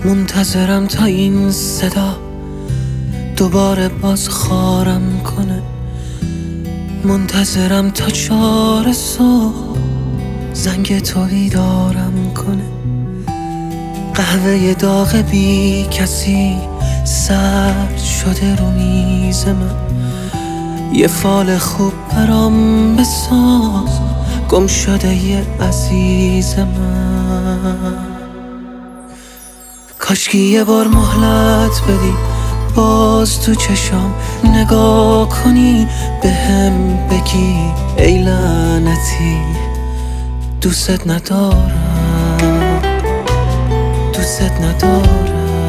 منتظرم تا این صدا دوباره باز خارم کنه، منتظرم تا 4 صبح زنگ تو بیدارم کنه. قهوه داغ بی کسی سرد شده رو میز من، یه فال خوب برام بساز گم شده یه عزیز من. کاشکی یه بار مهلت بدی باز تو چشام نگاه کنی، بهم بگی ای لعنتی دوست ندارم، دوست ندارم.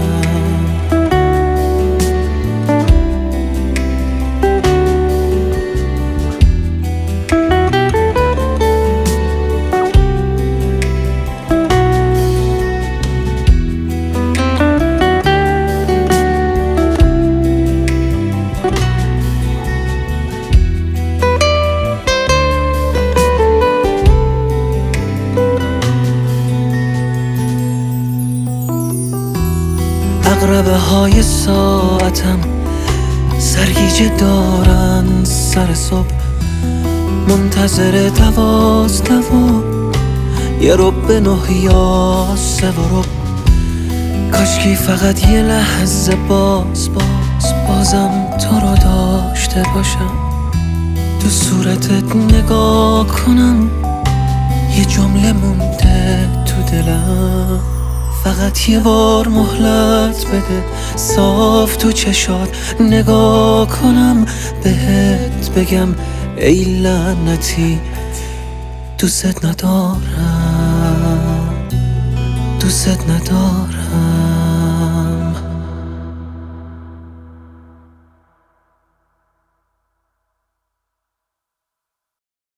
عقربه های ساعتم سرگیجه دارن سر صبح، منتظر 12 یه رب 9 یا 3 و رب. کاشکی فقط یه لحظه بازم تو رو داشته باشم، تو صورتت نگاه کنم، یه جمله مونده تو دلم. فقط یه بار مهلت بده صاف تو چشات نگاه کنم، بهت بگم ای لعنتی دوست ندارم، دوست ندارم.